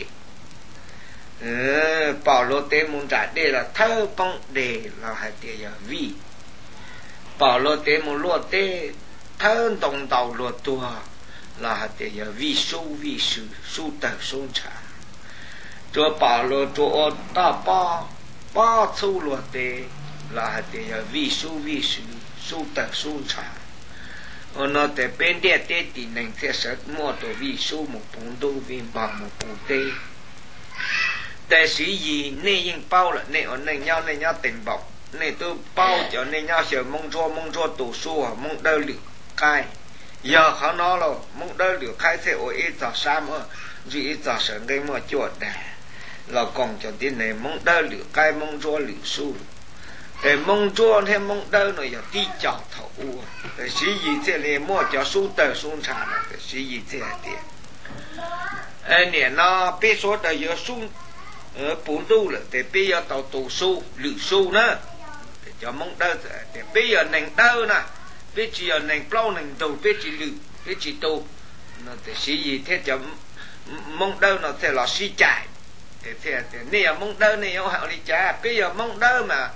bảo lô tế muốn trả đây là thơ bông đề là hai tiền là vi bảo lô tế một lô tế thân đồng đầu lô tua là hạt tiền vi su tờ xuống trả cho bảo lô cho ta ba su lô tế là hạt tiền vi su tờ xuống trả nó để bên địa tế thì nên sẽ sợ mua tổ vi su một bốn đô viên bằng một bốn tế tại sĩ gì nên bao là nên nhau tình bọc nên tôi bao cho nên nhau sợ mong cho tổ số mong đỡ được khai giờ họ nói là mong đỡ được khai sẽ ở ít giờ sáng mà dù ít giờ sáng cái mà chuột này là còn cho tin này mong đỡ được khai mong cho liệu số để mong cho thêm mong đỡ này giờ đi chọn thầu để sĩ gì sẽ lên mua cho số tờ số sản để sĩ gì sẽ tiền anh nè nó biết số tờ giờ số bốn đô là để bây giờ tàu tổ số lử số nữa để cho mong đỡ để bây giờ nền đỡ nè bây giờ nền bao nền đầu bây chỉ lử bây chỉ tàu nó để xí gì thế cho mong đỡ nó sẽ là xí chạy để thế này là mong đỡ này ông họ đi trả bây giờ mong đỡ mà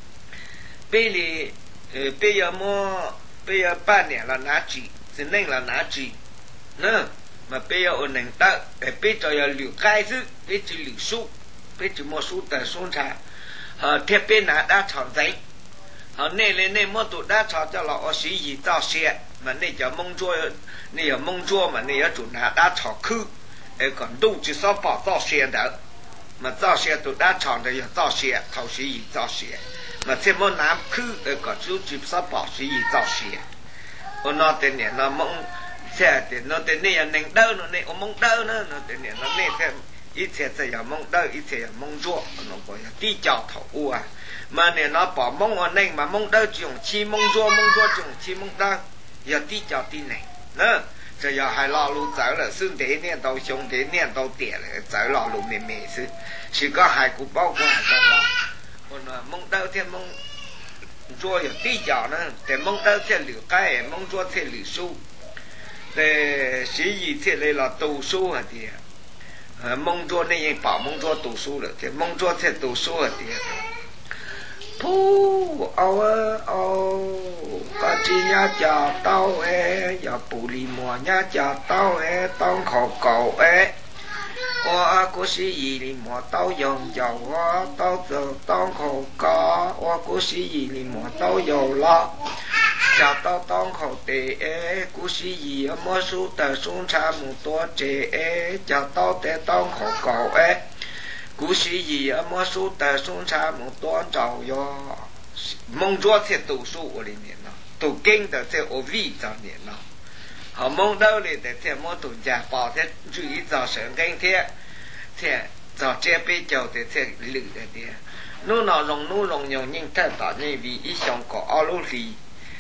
bây giờ mua bây giờ ba nè là ná chỉ thì nên là ná chỉ nữa mà bây giờ ở nền đỡ để bây giờ lử khai chứ bây chỉ lử số bây chỉ mua số tờ số trả thiết bên nào đã chọn giấy họ nên mua tụ đã chọn cho họ sĩ gì tạo xe mà nên cho mong chua mà nên ở chủ nào đã chọn khứ còn đủ chỉ sao bỏ tạo xe đó mà tạo xe tụ đã chọn thì tạo xe thầu sĩ gì tạo xe mà xem mua nám khứ còn chú chỉ sao bỏ sĩ gì tạo xe nó tên này nó mong xe thì nó tên này nên đỡ nó nên mong đỡ nữa nó tên này nó nên xem ít sẽ giờ mong đỡ ít sẽ mong chua nó gọi là đi chào thầu à mà này nó bỏ mong ở đây mà mong đỡ chủng chi mong chua chủng chi mong đỡ giờ đi chào tin này nữa giờ hai lò lù trở là xương thế nè tàu sống thế nè tàu tiền là trở lò lù mềm xứ chỉ có hai cục bao của hai lò còn mong đỡ thêm mong chua giờ đi chào nữa để mong đỡ sẽ lửa cái mong chua sẽ lửa su để sĩ gì sẽ đây là tù su hả thì mong chua này bảo mong chua tù su được thì mong chua sẽ tù su hả thì pu có chi nhá chào tao giờ bù lì mùa nhá chào tao tao khổ cầu 我古时以里莫都用有我都走当口高，我古时以里莫都有了。找到当口的古时以莫数的送茶木多这找到的当口高古时以莫数的送茶木多找哟。蒙着在读书我里面了，读经的在我胃上面了。好蒙到里的在莫读家宝在注意早神跟天，在早这杯酒的在绿的的，努容用人太大人为一想搞二路里，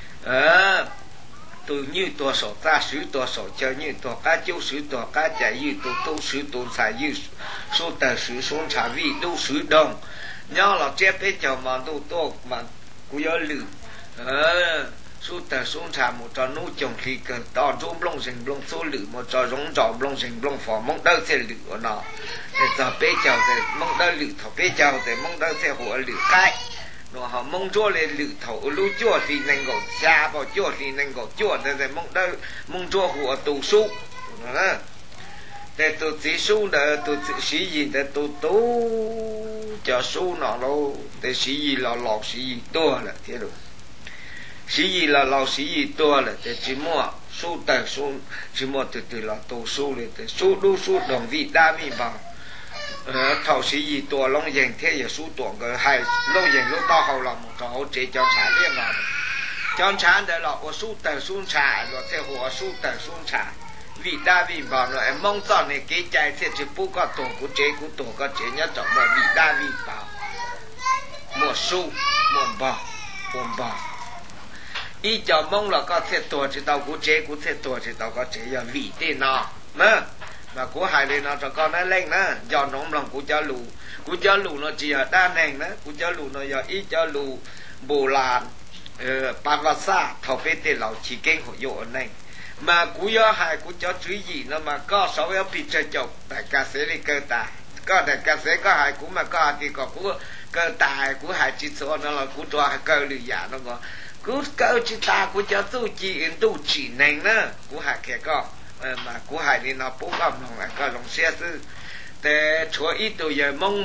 都有多少杂书多少教有多少旧书多少家有都书多才有书的书送茶位都书动。nhau là chết bé chào mà đâu to mà cú nhớ lử số tờ số trà một trò nô chồng thì cờ to rôm lông rình lông số lử một trò rống trò lông rình lông phò mong đâu sẽ lử ở nó để giờ bé chào thì mong đâu lử thầu bé chào thì mong đâu sẽ hùa lử cái nó họ mong cho lên lử thầu lú chua thì nên gọi xa vào chua thì nên gọi chua thì mong đâu mong cho hùa tù su đó để tôi chỉ su là tôi chỉ gì để tôi cho su nó đâu để chỉ gì là lò chỉ gì to là thế rồi chỉ gì là lò chỉ gì to là để chỉ mua su tài su chỉ mua từ là tổ su để su đu su đồng vị đa vị vào thầu chỉ gì to long dành thế giờ su to cái hai lâu dành lâu to hậu lòng một trò chế cho trả liên vào cho trả để là ở su tài su trả rồi theo họ su tài su trả vì đa vì bảo là em mong cho này cái trái sẽ chỉ bố có tổ của chế nhớ trọng là vì đa vì bảo một xu một bảo ý cho mong là có thể tổ chỉ tàu của chế tàu có chế là vì thế nào nè mà của hai bên nó cho con nó lên nè do nóng lòng của cho lù nó chỉ ở đa nền đó của cho lù nó giờ ý cho lù bồ làn Pavasa thầu phê tên lão chỉ kinh hội dụ ở này mà cú do hai cú cho chữ gì nó mà có sáu yếu bị chơi chọc tại ca sẽ đi cơ tài có tại ca sẽ có hai cú mà có hai thì có cú cơ tài cú hai chỉ số nó là cú cho hai cơ lừa giả nó có cú cơ chỉ ta cú cho tu chỉ này nữa cú hai kia có mà cú hai thì nó bố cầm lòng có lòng xe sư để chúa ít tuổi giờ mong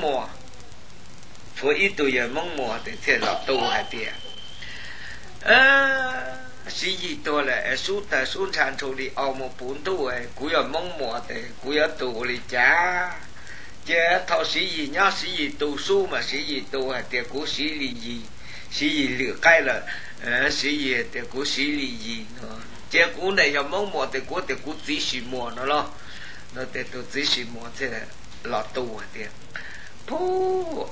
mùa để thế là tu hai tiền sĩ gì tôi là số ta số sản số đi ở một bốn tuổi cú giờ mong mùa thì cú giờ tù đi chả chứ thọ sĩ gì nhá sĩ gì tù su mà sĩ gì tù hay thì cú sĩ gì lựa cái là sĩ gì thì cú sĩ gì chứ cú này giờ mong mùa thì cú chỉ sĩ mùa nó thì tôi chỉ sĩ mùa thì là tù hay thì Phu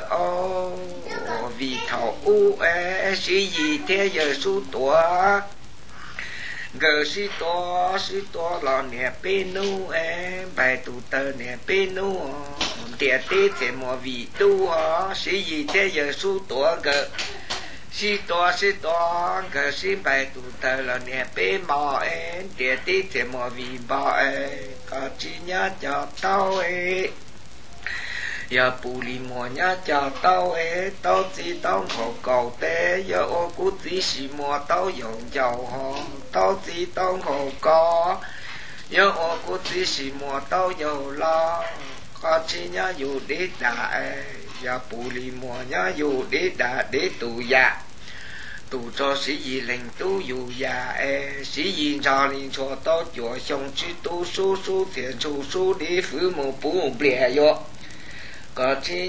vì thảo u sĩ gì thế giờ su tua gờ sĩ tua là nè bê nu bài tụ tờ nè bê nu tiệt tê thế mà vì tu sĩ gì thế giờ su tua gờ sĩ tua gờ sĩ bài tụ tờ là nè bê mò tiệt tê thế mà vì bỏ có chỉ nhớ cho tao giờ bù lì mùa nhá cho tao tao chỉ tao khổ cầu té giờ ô cú chỉ xì mùa tao dùng dầu hòn tao chỉ tao khổ co giờ ô cú chỉ xì mùa tao dầu lo có chỉ nhá dù để đã giờ bù lì mùa nhá dù để đã để tù già tù cho sĩ gì lệnh tu dù già sĩ gì cho linh cho tao chùa xong chứ tu su thiện su đi phứ một bù bè vô có chi